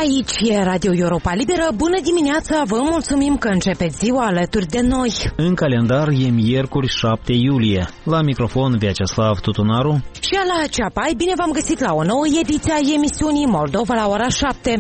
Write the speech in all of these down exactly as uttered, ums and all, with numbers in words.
Aici e Radio Europa Liberă. Bună dimineața, vă mulțumim că începeți ziua alături de noi. În calendar e miercuri șapte iulie. La microfon Vyacheslav Tutunaru și Ala Ceapai. Bine v-am găsit la o nouă ediție a emisiunii Moldova la ora șapte.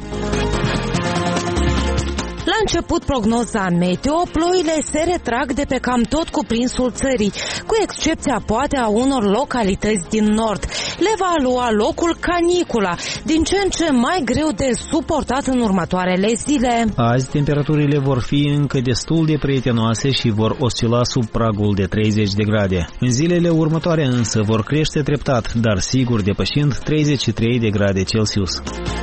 La început, prognoza meteo, ploile se retrag de pe cam tot cuprinsul țării, cu excepția poate a unor localități din nord. Le va lua locul canicula, din ce în ce mai greu de suportat în următoarele zile. Azi temperaturile vor fi încă destul de prietenoase și vor oscila sub pragul de treizeci de grade. În zilele următoare însă vor crește treptat, dar sigur depășind treizeci și trei de grade Celsius.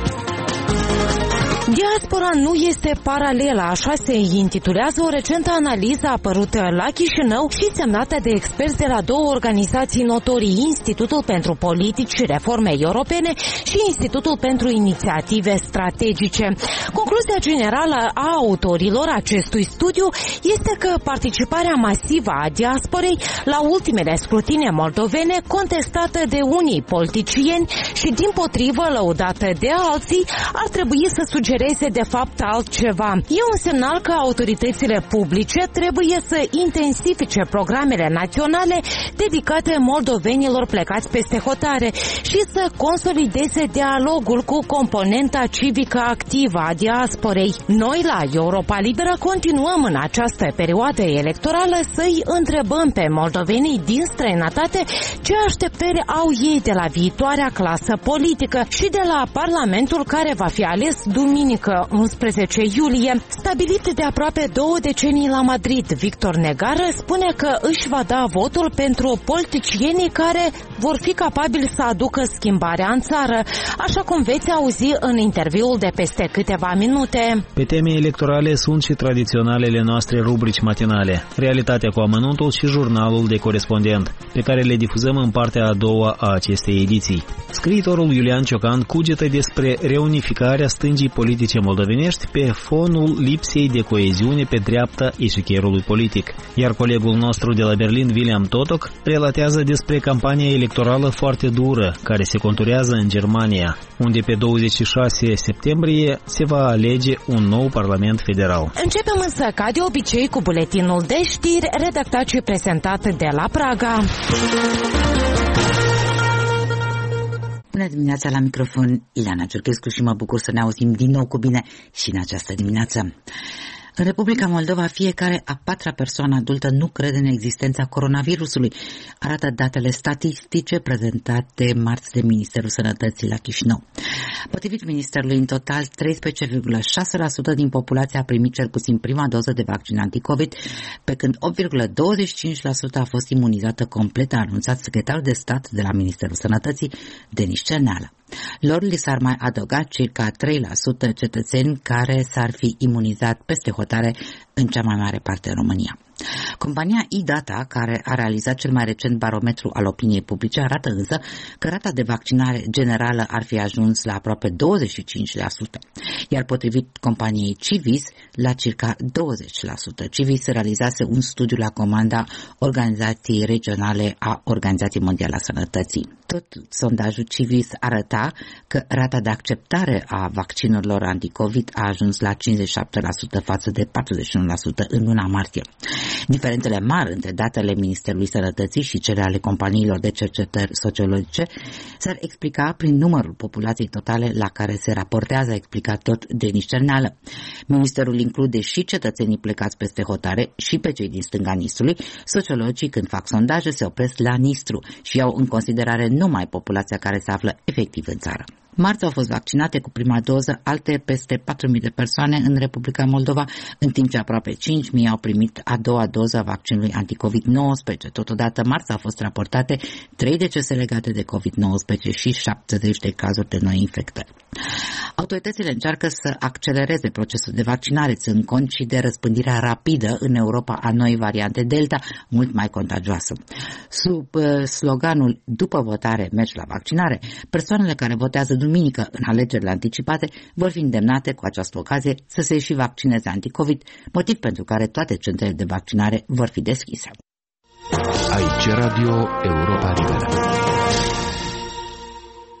Diaspora nu este paralelă, așa se intitulează o recentă analiză apărută la Chișinău și semnată de experți de la două organizații notorii, Institutul pentru Politici și Reforme Europene și Institutul pentru Inițiative Strategice. Concluzia generală a autorilor acestui studiu este că participarea masivă a diasporei la ultimele scrutine moldovene, contestată de unii politicieni și dimpotrivă lăudată de alții, ar trebui să sugereze de fapt altceva. E un semnal că autoritățile publice trebuie să intensifice programele naționale dedicate moldovenilor plecați peste hotare și să consolideze dialogul cu componenta civică activă a diasporei. Noi la Europa Liberă continuăm în această perioadă electorală să-i întrebăm pe moldovenii din străinătate ce așteptări au ei de la viitoarea clasă politică și de la Parlamentul care va fi ales duminică unsprezece iulie. Stabilit de aproape două decenii la Madrid, Victor Negară spune că își va da votul pentru politicienii care vor fi capabili să aducă schimbarea în țară, așa cum veți auzi în interviul de peste câteva minute. Pe teme electorale sunt și tradiționalele noastre rubrici matinale, Realitatea cu amănuntul și Jurnalul de corespondent, pe care le difuzăm în partea a doua a acestei ediții. Scriitorul Iulian Ciocan cugetă despre reunificarea stângii politice moldovenești pe fonul lipsei de coeziune pe dreapta eșichierului politic. Iar colegul nostru de la Berlin, William Totok, relatează despre campania electorală foarte dură care se conturează în Germania, unde pe douăzeci și șase septembrie se va alege un nou parlament federal. Începem însă ca de obicei cu buletinul de știri redactat și prezentat de la Praga. Bună dimineața, la microfon Ileana Ciurchescu și mă bucur să ne auzim din nou cu bine și în această dimineață. În Republica Moldova, fiecare a patra persoană adultă nu crede în existența coronavirusului, arată datele statistice prezentate marți de Ministerul Sănătății la Chișinău. Potrivit Ministerului, în total treisprezece virgulă șase la sută din populație a primit cel puțin prima doză de vaccin anticovid, pe când opt virgulă douăzeci și cinci la sută a fost imunizată complet, a anunțat secretarul de stat de la Ministerul Sănătății, Denis Cerneală. Lor li s-ar mai adăuga circa trei la sută cetățeni care s-ar fi imunizat peste hotare, în cea mai mare parte în România. Compania iData, care a realizat cel mai recent barometru al opiniei publice, arată însă că rata de vaccinare generală ar fi ajuns la aproape douăzeci și cinci la sută, iar potrivit companiei Civis, la circa douăzeci la sută. Civis realizase un studiu la comanda Organizației Regionale a Organizației Mondiale a Sănătății. Tot sondajul Civis arăta că rata de acceptare a vaccinurilor anticovid a ajuns la cincizeci și șapte la sută față de patruzeci și unu la sută în luna martie. Diferențele mari între datele Ministerului Sănătății și cele ale companiilor de cercetări sociologice s-ar explica prin numărul populației totale la care se raportează, a explicat tot Denis Cerneală. Ministerul include și cetățenii plecați peste hotare și pe cei din stânga Nistrului. Sociologii, când fac sondaje, se opresc la Nistru și iau în considerare numai populația care se află efectiv în țară. Marți au fost vaccinate cu prima doză alte peste patru mii de persoane în Republica Moldova, în timp ce aproape cinci mii au primit a doua doză a vaccinului anticovid nouăsprezece. Totodată, marți au fost raportate trei decese legate de covid nouăsprezece și șaptezeci de cazuri de noi infectări. Autoritățile încearcă să accelereze procesul de vaccinare, ținând cont și de răspândirea rapidă în Europa a noi variante Delta, mult mai contagioasă. Sub uh, sloganul "După votare, mergi la vaccinare", persoanele care votează duminică în alegerile anticipate vor fi îndemnate cu această ocazie să se și vaccineze anticovid, motiv pentru care toate centrele de vaccinare vor fi deschise. Aici Radio Europa Liberă.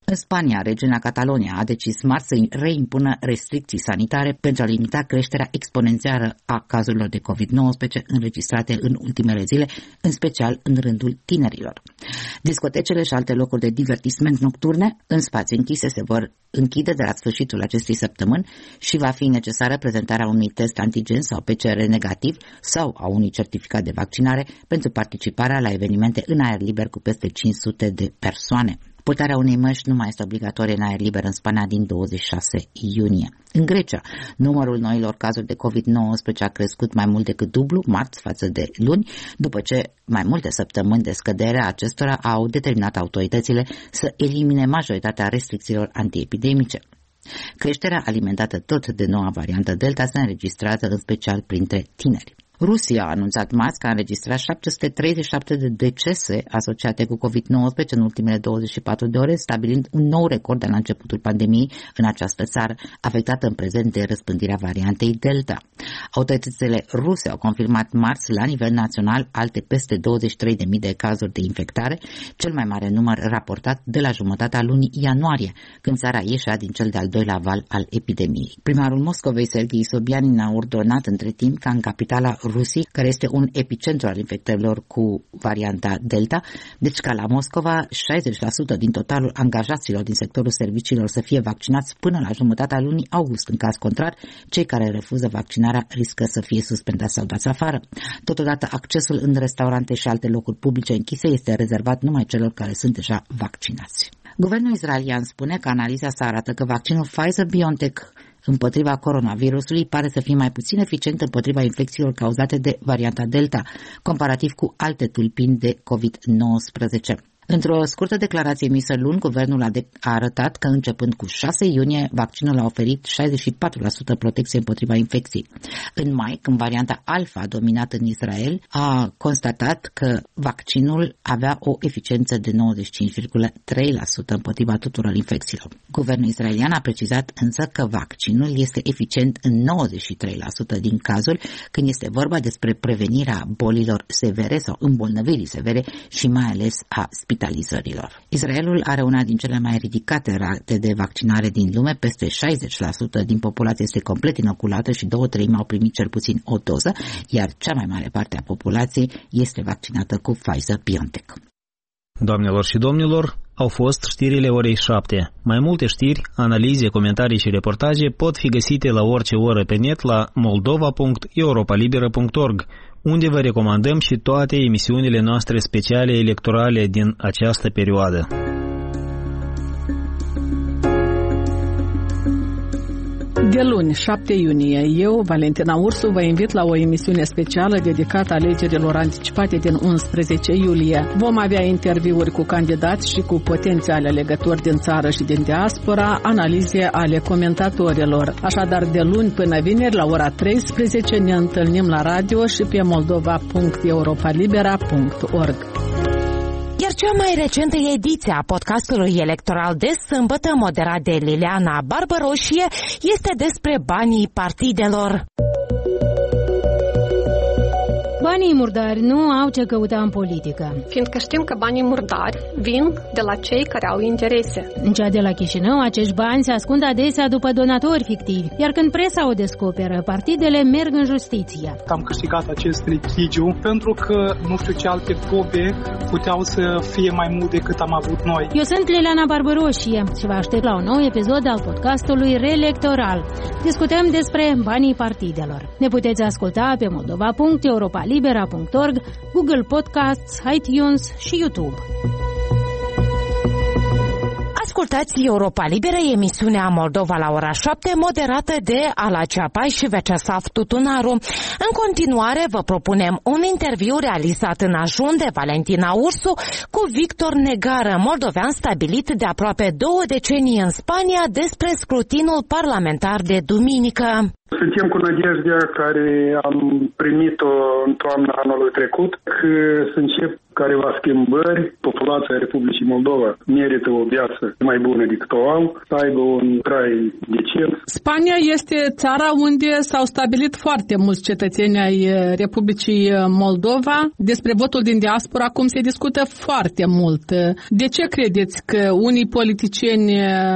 În Spania, regiunea Catalonia a decis marți să reimpună restricții sanitare pentru a limita creșterea exponențială a cazurilor de covid nouăsprezece înregistrate în ultimele zile, în special în rândul tinerilor. Discotecele și alte locuri de divertisment nocturne în spații închise se vor închide de la sfârșitul acestei săptămâni și va fi necesară prezentarea unui test antigen sau P C R negativ sau a unui certificat de vaccinare pentru participarea la evenimente în aer liber cu peste cinci sute de persoane. Purtarea unei măști nu mai este obligatorie în aer liber în Spania din douăzeci și șase iunie. În Grecia, numărul noilor cazuri de covid nouăsprezece a crescut mai mult decât dublu marți față de luni, după ce mai multe săptămâni de scădere a acestora au determinat autoritățile să elimine majoritatea restricțiilor antiepidemice. Creșterea alimentată tot de noua variantă Delta se înregistrează în special printre tineri. Rusia a anunțat marți că a înregistrat șapte sute treizeci și șapte de decese asociate cu covid nouăsprezece în ultimele douăzeci și patru de ore, stabilind un nou record de la începutul pandemiei în această țară, afectată în prezent de răspândirea variantei Delta. Autoritățile ruse au confirmat marți la nivel național alte peste douăzeci și trei de mii de cazuri de infectare, cel mai mare număr raportat de la jumătatea lunii ianuarie, când țara ieșea din cel de-al doilea val al epidemiei. Primarul Moscovei, Serghei Sobyanin, a ordonat între timp ca în capitala Rusiei, care este un epicentru al infectărilor cu varianta Delta, deci ca la Moscova, șaizeci la sută din totalul angajaților din sectorul serviciilor să fie vaccinați până la jumătatea lunii august. În caz contrar, cei care refuză vaccinarea riscă să fie suspendați sau dați afară. Totodată, accesul în restaurante și alte locuri publice închise este rezervat numai celor care sunt deja vaccinați. Guvernul israelian spune că analiza sa arată că vaccinul Pfizer-BioNTech împotriva coronavirusului pare să fie mai puțin eficient împotriva infecțiilor cauzate de varianta Delta, comparativ cu alte tulpini de covid nouăsprezece. Într-o scurtă declarație emisă luni, guvernul a, de- a arătat că începând cu șase iunie, vaccinul a oferit șaizeci și patru la sută protecție împotriva infecției. În mai, când varianta Alpha a dominat în Israel, a constatat că vaccinul avea o eficiență de nouăzeci și cinci virgulă trei la sută împotriva tuturor infecțiilor. Guvernul israelian a precizat însă că vaccinul este eficient în nouăzeci și trei la sută din cazuri când este vorba despre prevenirea bolilor severe sau îmbolnăvirii severe și mai ales a spitalizărilor. Israelul are una din cele mai ridicate rate de vaccinare din lume, peste șaizeci la sută din populație este complet inoculată și două treimi au primit cel puțin o doză, iar cea mai mare parte a populației este vaccinată cu Pfizer-BioNTech. Doamnelor și domnilor, au fost știrile orei șapte. Mai multe știri, analize, comentarii și reportaje pot fi găsite la orice oră pe net la moldova punct europa liberă punct org, unde vă recomandăm și toate emisiunile noastre speciale electorale din această perioadă. De luni, șapte iunie, eu, Valentina Ursu, vă invit la o emisiune specială dedicată alegerilor anticipate din unsprezece iulie. Vom avea interviuri cu candidați și cu potențiale alegători din țară și din diaspora, analize ale comentatorilor. Așadar, de luni până vineri, la ora treisprezece, ne întâlnim la radio și pe moldova punct europa libera punct org. Iar cea mai recentă ediție a podcastului electoral de sâmbătă, moderat de Liliana Barbăroșie, este despre banii partidelor. Banii murdari nu au ce căuta în politică. Fiindcă știm că banii murdari vin de la cei care au interese. În cea de la Chișinău, acești bani se ascund adesea după donatori fictivi, iar când presa o descoperă, partidele merg în justiție. Am câștigat acest litigiu pentru că nu știu ce alte probe puteau să fie mai mult decât am avut noi. Eu sunt Liliana Barbăroșie și vă aștept la un nou episod al podcastului Reelectoral. Discutăm despre banii partidelor. Ne puteți asculta pe moldova punct europa libera punct org, Google Podcasts, iTunes și YouTube. Ascultați Europa Liberă, emisiunea Moldova la ora șapte, moderată de Ala Ceapai și Veceslav Tutunaru. În continuare vă propunem un interviu realizat în ajun de Valentina Ursu cu Victor Negară, moldovean stabilit de aproape două decenii în Spania, despre scrutinul parlamentar de duminică. Suntem cu nădejdea care am primit-o în toamna anului trecut, că să încep careva schimbări. Populația Republicii Moldova merită o viață mai bună decât o au, să aibă un trai decent. Spania este țara unde s-au stabilit foarte mulți cetățeni ai Republicii Moldova. Despre votul din diaspora acum se discută foarte mult. De ce credeți că unii politicieni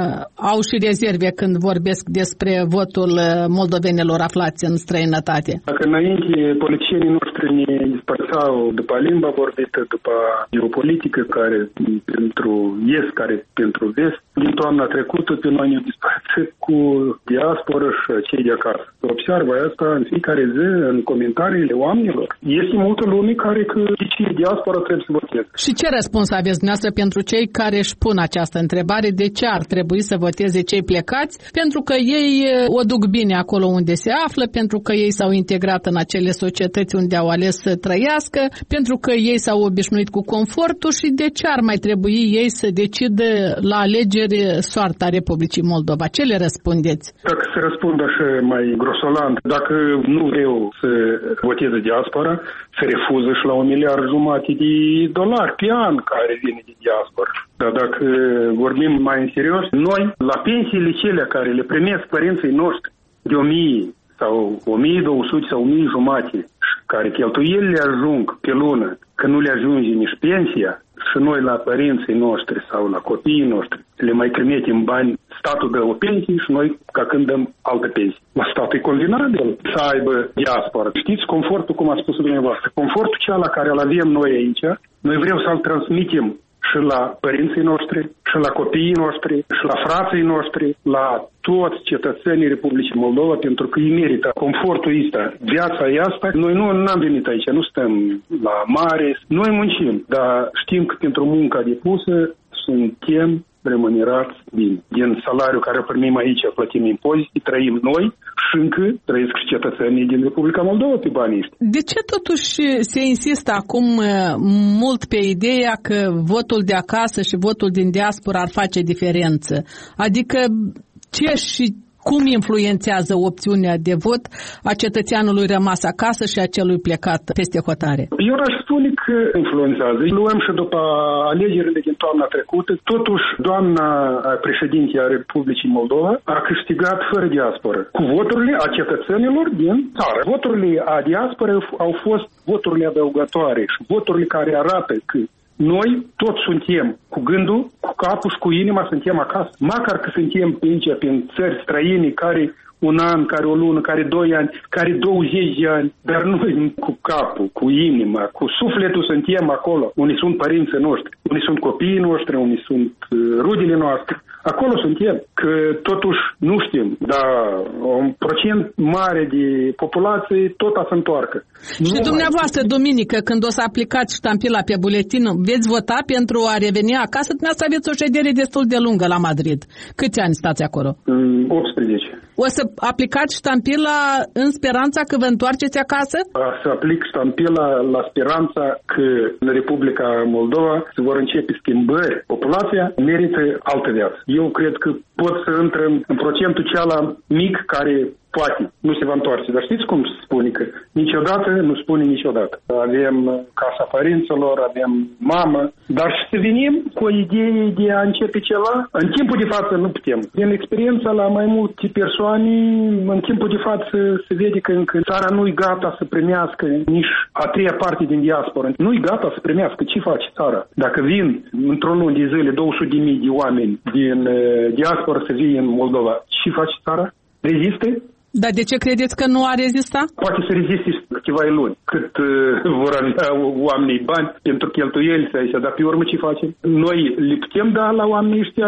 au și rezerve când vorbesc despre votul moldovenilor aflați în străinătate? Dacă înainte politicienii noștri ne dispărțau după limba vorbită, după geopolitică, care pentru est, care pentru vest, din toamna trecută pe noi ne-au dispărțit cu diaspora și cei de acasă. Observă asta în fiecare zi, în comentariile oamenilor. Este multă lume care că de ce diaspora trebuie să voteze. Și ce răspuns aveți dumneavoastră pentru cei care își pun această întrebare? De ce ar trebui să voteze cei plecați? Pentru că ei o duc bine acolo unde se află, pentru că ei s-au integrat în acele societăți unde au ales să trăiască, pentru că ei s-au obișnuit cu confortul și de ce ar mai trebui ei să decidă la alegeri soarta Republicii Moldova? Ce le răspundeți? Dacă se răspund așa mai grosolant, dacă nu vreau să voteze diaspora, se refuză și la un miliard jumate de dolari pe an care vine de diaspora. Dar dacă vorbim mai în serios, noi, la pensiile cele care le primesc părinții noștri de o mie sau o mie două sute sau o mie jumate, care cheltuielile ajung pe lună, că nu le ajunge nici pensia, și noi la părinții noștri sau la copiii noștri le mai trimitem bani, statul dă o pensie și noi ca când dăm altă pensie. La statul e convenabil să aibă diaspora. Știți, confortul, cum a spus dumneavoastră, confortul ceala care îl avem noi aici, noi vrem să-l transmitem și la părinții noștri, și la copiii noștri, și la frații noștri, la toți cetățenii Republicii Moldova, pentru că îi merită confortul ăsta, viața asta. Noi nu am venit aici, nu stăm la mare, noi muncim, dar știm că pentru munca depusă suntem remunerați bine. Din salariul care primim aici, plătim impozite, trăim noi și încă trăiesc și cetățenii din Republica Moldova pe banii ăștia. De ce totuși se insistă acum mult pe ideea că votul de acasă și votul din diaspora ar face diferență? Adică ce și cum influențează opțiunea de vot a cetățeanului rămas acasă și a celui plecat peste hotare? Eu aș spune că influențează. Luăm și după alegerile din toamna trecută, totuși doamna președinte a Republicii Moldova a câștigat fără diasporă, cu voturile a cetățenilor din țară. Voturile a diaspora au fost voturile adăugătoare și voturile care arată că noi toți suntem cu gândul, cu capul și cu inima, suntem acasă. Măcar că suntem pe aici, prin țări străine, care un an, care o lună, care doi ani, care douăzeci de ani, dar noi cu capul, cu inima, cu sufletul suntem acolo, unde sunt părinții noștri, unde sunt copiii noștri, unde sunt rudele noastre. Acolo suntem, că totuși nu știm, dar un procent mare de populație tot a se întoarcă. Și nu dumneavoastră, mai... duminică, când o să aplicați ștampila pe buletin, veți vota pentru a reveni acasă? Dumneavoastră aveți o ședere destul de lungă la Madrid. Câți ani stați acolo? optsprezece. O să aplicați ștampila în speranța că vă întoarceți acasă? Să aplic ștampila la speranța că în Republica Moldova se vor începe schimbări. Populația merită altă viață. Eu cred că pot să intrăm în procentul ceala mic care poate, nu se va întoarce. Dar știți cum se spune? Că niciodată nu spune niciodată. Avem casa părinților, avem mamă, dar și să venim cu o idee de a începe ceva, în timpul de față nu putem. Din experiența la mai multe persoane, în timpul de față se vede că încă țara nu-i gata să primească nici a treia parte din diaspora. Nu-i gata să primească. Ce face țara? Dacă vin într-o lună de zile două sute de mii de oameni din diaspora să vii în Moldova, ce face țara? Reziste? Dar de ce credeți că nu a rezistat? Poate să reziste câteva luni, cât uh, vor avea oamenii bani pentru cheltuieli aici, dar pe urmă ce facem? Noi le putem da la oamenii ăștia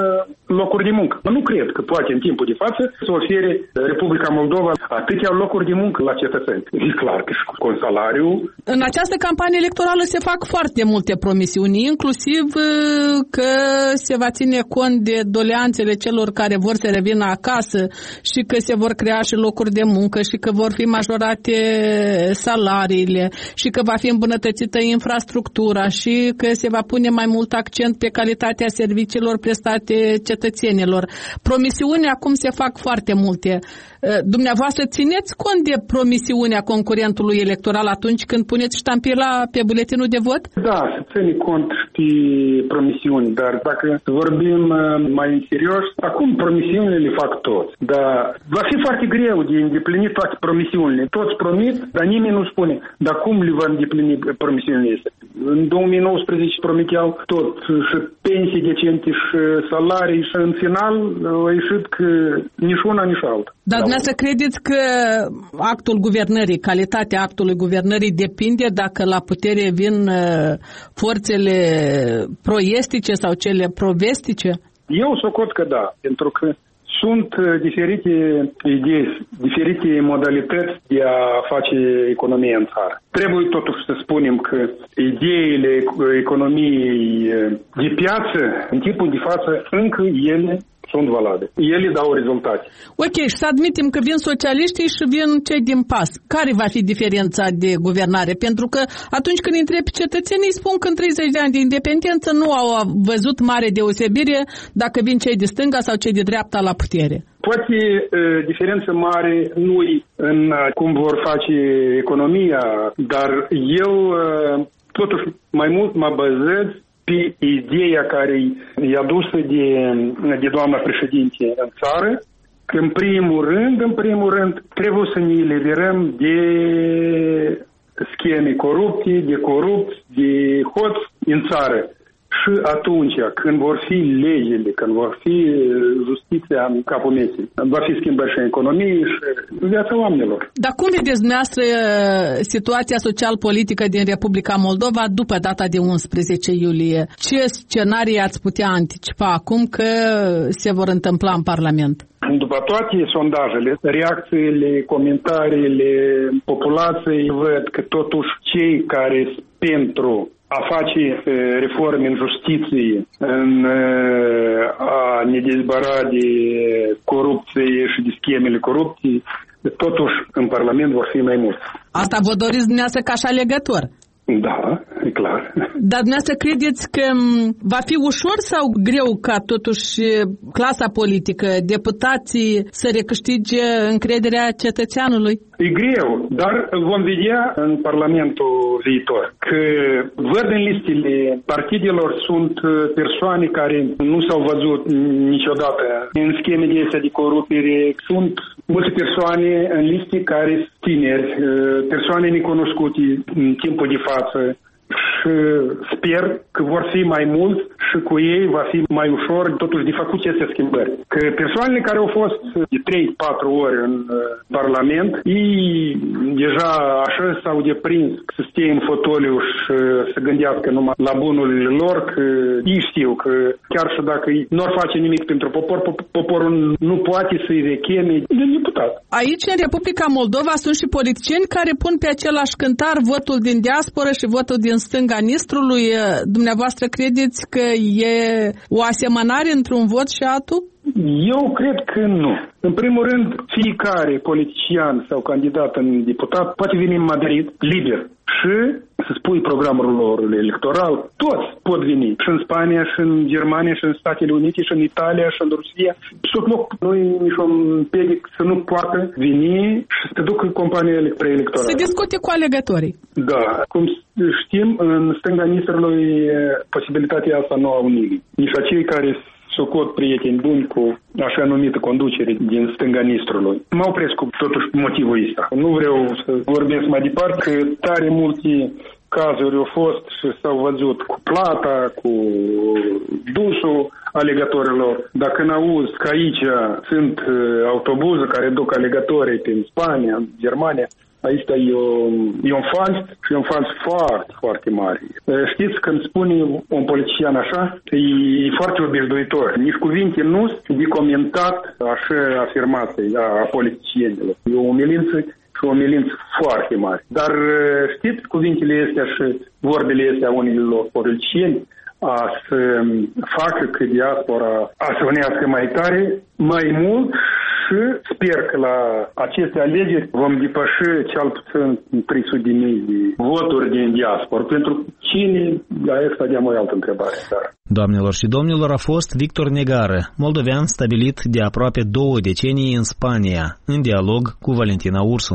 locuri de muncă. Nu cred că poate în timpul de față să ofere Republica Moldova atâtea locuri de muncă la cetățeni. E clar că și cu un salariu. În această campanie electorală se fac foarte multe promisiuni, inclusiv că se va ține cont de doleanțele celor care vor să revină acasă și că se vor crea și locuri de muncă și că vor fi majorate salariile și că va fi îmbunătățită infrastructura și că se va pune mai mult accent pe calitatea serviciilor prestate cetățenilor. Promisiuni acum se fac foarte multe. Dumneavoastră țineți cont de promisiunea concurentului electoral atunci când puneți ștampila pe buletinul de vot? Da, se ține cont de promisiuni, dar dacă vorbim mai serios, acum promisiunile le fac toți. Dar va fi foarte greu de îndeplinit toate promisiunile. Toți promit, dar nimeni nu spune. Dar cum le va îndeplini promisiunile astea? În două mii nouăsprezece promiteau tot, și pensii decente, și salarii, și în final a ieșit că nici una, nici alta. Dar dumneavoastră credeți că actul guvernării, calitatea actului guvernării depinde dacă la putere vin forțele pro-estice sau cele pro-vestice? Eu socot că da, pentru că sunt diferite idei, diferite modalități de a face economie în țară. Trebuie totuși să spunem că ideile economiei de piață, în timpul de față, încă ele sunt valabile. Ele dau rezultate. Ok, și să admitem că vin socialiștii și vin cei din P A S. Care va fi diferența de guvernare? Pentru că atunci când întrebi cetățenii, spun că în treizeci de ani de independență nu au văzut mare deosebire dacă vin cei de stânga sau cei de dreapta la putere. Poate diferență mare nu-i în cum vor face economia, dar eu totuși mai mult mă bazez pe ideea care e adusă de, de doamna președinte în țară, că în primul rând, în primul rând, trebuie să ne eliberăm de scheme corupte, de corupți, de hoți în țară. Și atunci, când vor fi legile, când vor fi justiția în capul mesei, va fi schimbări și în economie și în viața oamenilor. Dar cum vedeți dumneavoastră situația social-politică din Republica Moldova după data de unsprezece iulie? Ce scenarii ați putea anticipa acum că se vor întâmpla în Parlament? După toate sondajele, reacțiile, comentariile populației, văd că totuși cei care sunt pentru a face reforme în justiție, în a ne dezbăra de corupție și de schemele corupții, totuși în Parlament vor fi mai mulți. Asta vă doriți dumneavoastră ca și alegător? Da, e clar. Dar dumneavoastră credeți că va fi ușor sau greu ca totuși clasa politică, deputații să recâștige încrederea cetățeanului? E greu, dar vom vedea în Parlamentul viitor că văd în listele partidelor sunt persoane care nu s-au văzut niciodată în scheme de astea de corupere. Sunt multe persoane în liste care sunt tineri, persoane necunoscute în timpul de față. Și sper că vor fi mai mulți și cu ei va fi mai ușor totuși de făcut aceste schimbări. Că persoanele care au fost de trei patru ori în Parlament, ei deja așa s-au deprins să stie în fotoliu și să gândească numai la bunurile lor, că ei știu că chiar și dacă nu ar face nimic pentru popor, poporul nu poate să-i recheme de deputat. Aici, în Republica Moldova, sunt și politicieni care pun pe același cântar votul din diasporă și votul din stânga Nistrului. Dumneavoastră credeți că e o asemănare între un vot și altul? Eu cred că nu. În primul rând, fiecare politician sau candidat în deputat poate veni în Madrid liber și să spui programul lor electoral. Toți pot veni. Și în Spania, și în Germania, și în Statele Unite, și în Italia, și în Rusia. Sub loc, nu e niciun pedic să nu poată veni și să te ducă în compania preelectorală. Să discute cu alegătorii. Da. Cum știm, în stânga Nistrului posibilitatea asta nu au nimeni. Nici acei care socot prieteni buni cu așa numită conducere din stânga Nistrului. Mă opresc cu totuși motivul ăsta. Nu vreau să vorbesc mai departe, că tare multe cazuri au fost și s-au văzut cu plata, cu dusul alegătorilor. Dacă n-auzi că aici sunt autobuze care duc alegătorii prin Spania, Germania, aici e, o, e un fals și e un fals foarte, foarte mare. Știți, când spune un politician așa, e foarte obișnuitor. Nici cuvinte nu sunt de comentat așa afirmații a politicienilor. E o umilință și o umilință foarte mare. Dar știți, cuvintele astea și vorbele astea unilor politicieni a să facă că diaspora a să unească mai tare, mai mult și sper că la aceste alegeri vom depăși cel puțin trei sute de mii de voturi din diaspora. Pentru cine, asta de o altă întrebare. Dar. Doamnelor și domnilor, a fost Victor Negară, moldovean stabilit de aproape două decenii în Spania, în dialog cu Valentina Ursu.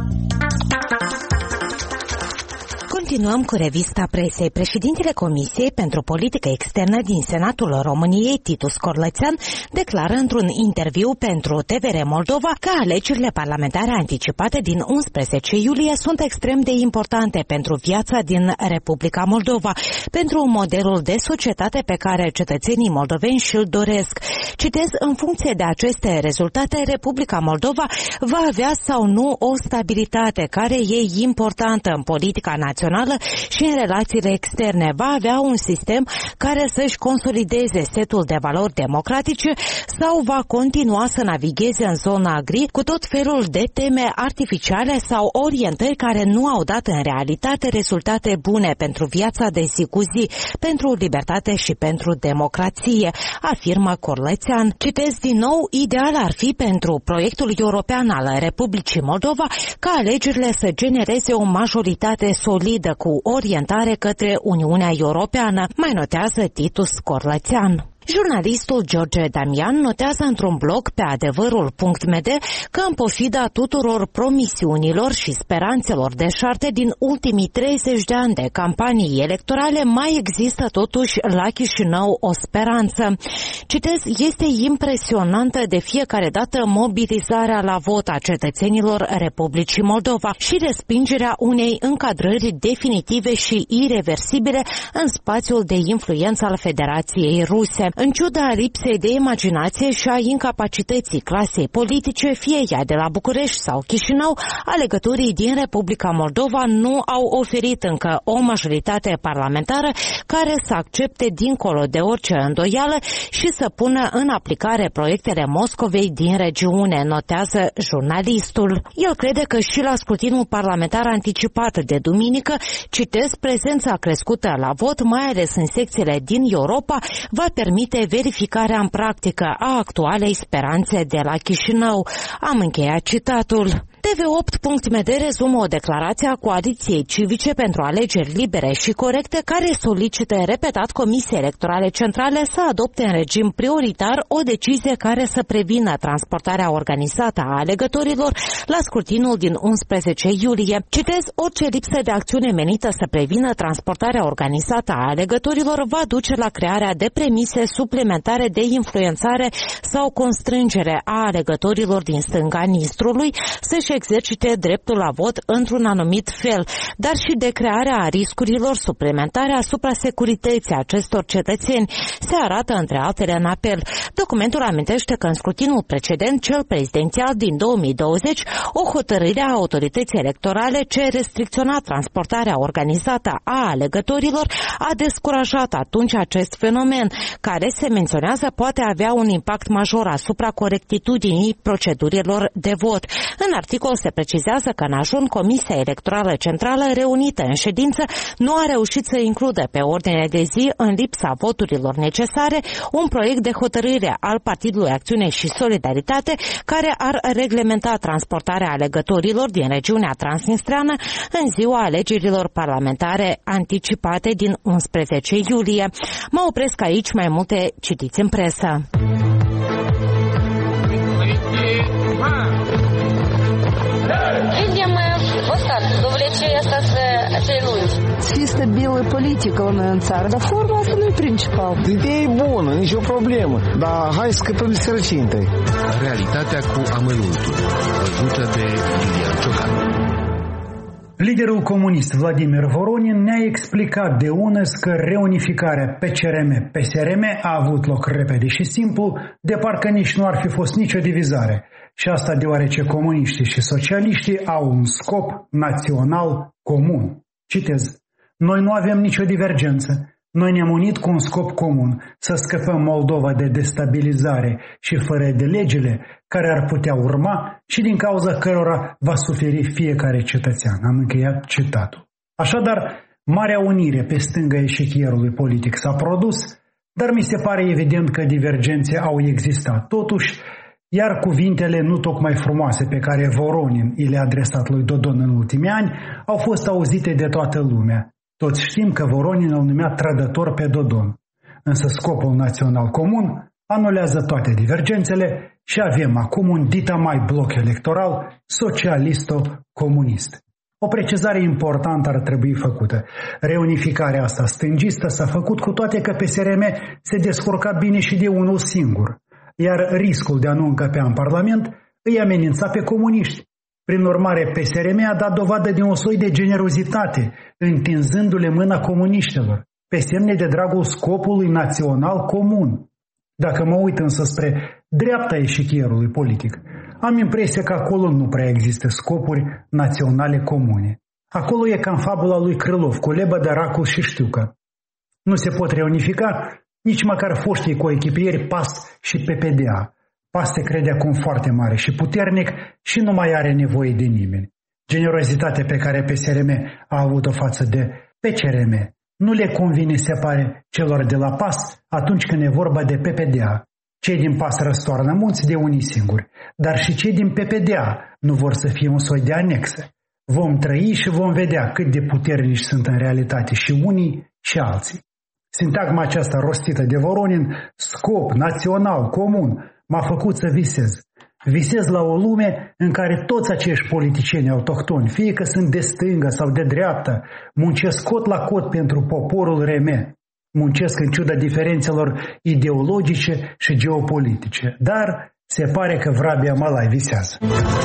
Continuăm cu revista presei. Președintele Comisiei pentru Politică Externă din Senatul României, Titus Corlățean, declară într-un interviu pentru T V R Moldova că alegerile parlamentare anticipate din unsprezece iulie sunt extrem de importante pentru viața din Republica Moldova, pentru modelul de societate pe care cetățenii moldoveni și-l doresc. Citez, în funcție de aceste rezultate, Republica Moldova va avea sau nu o stabilitate care e importantă în politica națională și în relațiile externe. Va avea un sistem care să-și consolideze setul de valori democratice sau va continua să navigheze în zona gri cu tot felul de teme artificiale sau orientări care nu au dat în realitate rezultate bune pentru viața de zi cu zi, pentru libertate și pentru democrație, afirmă Corlățean. Citez din nou, ideal ar fi pentru proiectul european al Republicii Moldova ca alegerile să genereze o majoritate solidă cu orientare către Uniunea Europeană, mai notează Titus Corlățean. Jurnalistul George Damian notează într-un blog pe adevărul punct m d că în pofida tuturor promisiunilor și speranțelor deșarte din ultimii treizeci de ani de campanii electorale mai există totuși la Chișinău o speranță. Citez, este impresionantă de fiecare dată mobilizarea la vot a cetățenilor Republicii Moldova și respingerea unei încadrări definitive și ireversibile în spațiul de influență al Federației Ruse. În ciuda lipsei de imaginație și a incapacității clasei politice, fie ea de la București sau Chișinău, alegătorii din Republica Moldova nu au oferit încă o majoritate parlamentară care să accepte dincolo de orice îndoială și să pună în aplicare proiectele Moscovei din regiune, notează jurnalistul. El crede că și la scrutinul parlamentar anticipat de duminică, citez, prezența crescută la vot, mai ales în secțiile din Europa, va permite verificarea în practică a actualei speranțe de la Chișinău. Am încheiat citatul. T V opt punct m d rezumă o declarație a Coaliției Civice pentru Alegeri Libere și Corecte care solicită repetat Comisiei Electorale Centrale să adopte în regim prioritar o decizie care să prevină transportarea organizată a alegătorilor la scrutinul din unsprezece iulie. Citez, orice lipsă de acțiune menită să prevină transportarea organizată a alegătorilor va duce la crearea de premise suplimentare de influențare sau constrângere a alegătorilor din stânga Nistrului să-și exercite dreptul la vot într-un anumit fel, dar și de crearea riscurilor suplimentare asupra securității acestor cetățeni, se arată între altele în apel. Documentul amintește că în scrutinul precedent, cel prezidențial din două mii douăzeci, o hotărâre a autorității electorale ce restricționa transportarea organizată a alegătorilor a descurajat atunci acest fenomen, care se menționează poate avea un impact major asupra corectitudinii procedurilor de vot. În articol se precizează că în ajun Comisia Electorală Centrală reunită în ședință nu a reușit să includă pe ordine de zi, în lipsa voturilor necesare, un proiect de hotărâre al Partidului Acțiune și Solidaritate care ar reglementa transportarea alegătorilor din regiunea transnistreană în ziua alegerilor parlamentare anticipate din unsprezece iulie. Mă opresc aici, mai multe citiți în presă. Să fie stabilă politică în țară, dar forma asta nu e principal. Ideea e bună, nicio problemă, dar hai să scăpăm de sărăcie întâi. Realitatea cu amănuntul, văzută de Lilian Ciocan. Liderul comunist Vladimir Voronin ne-a explicat de unăs că reunificarea P C R M-P S R M a avut loc repede și simplu, de parcă nici nu ar fi fost nicio divizare. Și asta deoarece comuniștii și socialiștii au un scop național comun. Citez. Noi nu avem nicio divergență. Noi ne-am unit cu un scop comun, să scăpăm Moldova de destabilizare și fără de legile care ar putea urma și din cauza cărora va suferi fiecare cetățean. Am încheiat citatul. Așadar, Marea Unire pe stânga eșechierului politic s-a produs, dar mi se pare evident că divergențe au existat. Totuși, Iar cuvintele nu tocmai frumoase pe care Voronin i le-a adresat lui Dodon în ultimii ani au fost auzite de toată lumea. Toți știm că Voronin îl numea trădător pe Dodon. Însă scopul național comun anulează toate divergențele și avem acum un dita mai bloc electoral socialisto-comunist. O precizare importantă ar trebui făcută. Reunificarea asta stângistă s-a făcut cu toate că P S R M se descurca bine și de unul singur, iar riscul de a nu încăpea în Parlament îi amenința pe comuniști. Prin urmare, P S R M a dat dovadă de un soi de generozitate, întinzându-le mâna comuniștilor, pe semne de dragul scopului național comun. Dacă mă uit însă spre dreapta eșichierului politic, am impresia că acolo nu prea există scopuri naționale comune. Acolo e ca în fabula lui Krylov cu lebădă, racul și știucă. Nu se pot reunifica nici măcar foștii coechipieri P A S și P P D A. P A S se crede acum foarte mare și puternic și nu mai are nevoie de nimeni. Generozitatea pe care P S R M a avut-o față de P C R M nu le convine, se pare, celor de la P A S atunci când e vorba de P P D A. Cei din P A S răstoarnă munți de unii singuri, dar și cei din P P D A nu vor să fie un soi de anexă. Vom trăi și vom vedea cât de puternici sunt în realitate și unii și alții. Sintagma aceasta rostită de Voronin, scop național comun, m-a făcut să visez. Visez la o lume în care toți acești politicieni autohtoni, fie că sunt de stângă sau de dreapta, muncesc cot la cot pentru poporul reme. Muncesc în ciuda diferențelor ideologice și geopolitice. Dar se pare că vrabia Malai visează.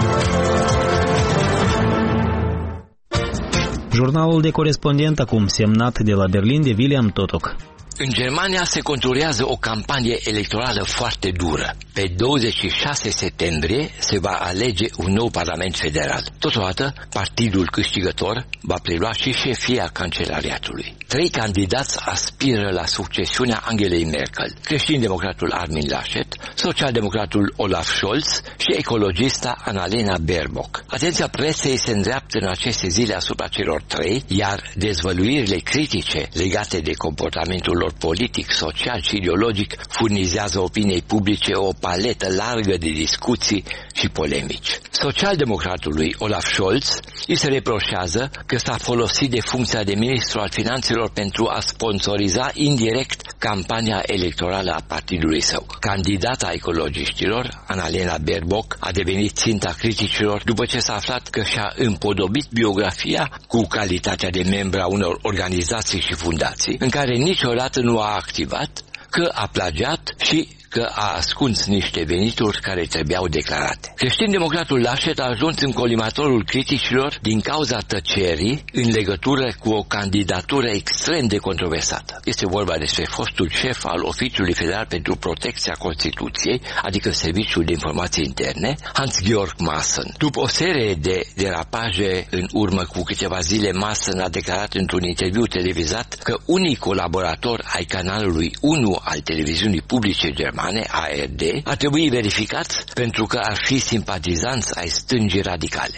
Jurnalul de corespondent acum semnat de la Berlin de William Totok. În Germania se conturează o campanie electorală foarte dură. Pe douăzeci și șase septembrie se va alege un nou parlament federal. Totodată, partidul câștigător va prelua și șefia cancelariatului. Trei candidați aspiră la succesiunea Angelei Merkel: creștin-democratul Armin Laschet, social-democratul Olaf Scholz și ecologista Annalena Baerbock. Atenția presei se îndreaptă în aceste zile asupra celor trei, iar dezvăluirile critice legate de comportamentul lor politic, social și ideologic furnizează opiniei publice o paletă largă de discuții și polemici. Social-democratului Olaf Scholz îi se reproșează că s-a folosit de funcția de ministru al finanțelor pentru a sponsoriza indirect campania electorală a partidului său. Candidata ecologiștilor, Annalena Baerbock, a devenit ținta criticilor după ce s-a aflat că și-a împodobit biografia cu calitatea de membru a unor organizații și fundații în care niciodată nu a activat, că a plagiat și că a ascuns niște venituri care trebuiau declarate. Creștin-democratul Laschet a ajuns în colimatorul criticilor din cauza tăcerii în legătură cu o candidatură extrem de controversată. Este vorba despre fostul șef al Oficiului Federal pentru Protecția Constituției, adică Serviciul de Informații Interne, Hans-Georg Maaßen. După o serie de derapaje în urmă cu câteva zile, Maaßen a declarat într-un interviu televizat că unii colaboratori ai canalului unu al televiziunii publice germane, A R D, a trebuit verificați pentru că ar fi simpatizanți ai stângii radicale.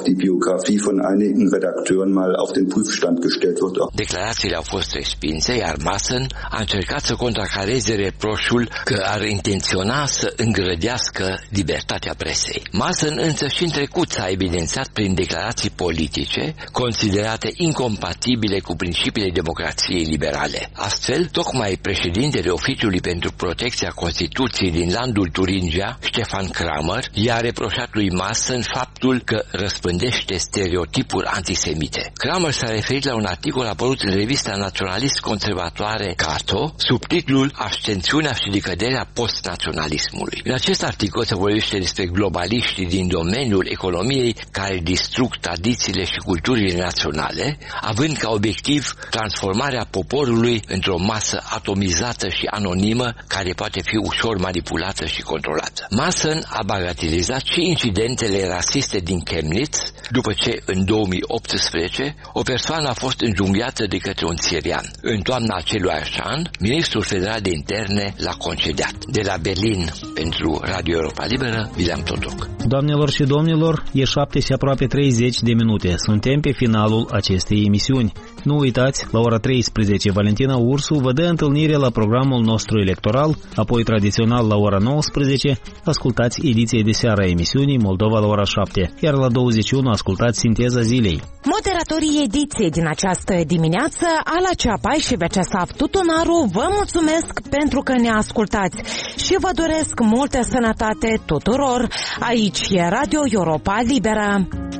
Declarațiile au fost respinse, iar Maaßen a încercat să contracareze reproșul că ar intenționa să îngrădească libertatea presei. Maaßen însă și în trecut s-a evidențiat prin declarații politice considerate incompatibile cu principiile democrației liberale. Astfel, tocmai președintele Oficiului pentru Protecția Constituției din landul Turingia, Stefan Kramer, i-a reproșat lui Maaßen faptul că răspândește stereotipuri antisemite. Kramer s-a referit la un articol apărut în revista naționalist-conservatoare Cato, sub titlul Ascensiunea și decăderea post-naționalismului. În acest articol se vorbește despre globaliștii din domeniul economiei care distrug tradițiile și culturile naționale, având ca obiectiv transformarea poporului într-o masă atomizată și anonimă care poate fi ușor manipulată și controlată. Maaßen a bagatelizat și incidentele rasiste din Chemnitz, după ce în două mii optsprezece o persoană a fost înjunghiată de către un sirian. În toamna aceluiași an, ministrul federal de interne l-a concediat. De la Berlin, pentru Radio Europa Liberă, William Totok. Doamnelor și domnilor, e șapte și aproape treizeci de minute. Suntem pe finalul acestei emisiuni. Nu uitați, la ora treisprezece, Valentina Ursu vă dă întâlnire la programul nostru electoral, apoi tradițional la ora nouăsprezece, ascultați ediția de seară a emisiunii Moldova la ora șapte, iar la douăzeci și unu ascultați Sinteza zilei. Moderatorii ediției din această dimineață, Ala Ceapai și Veceslav Tutunaru, vă mulțumesc pentru că ne ascultați și vă doresc multă sănătate tuturor. Aici e Radio Europa Liberă.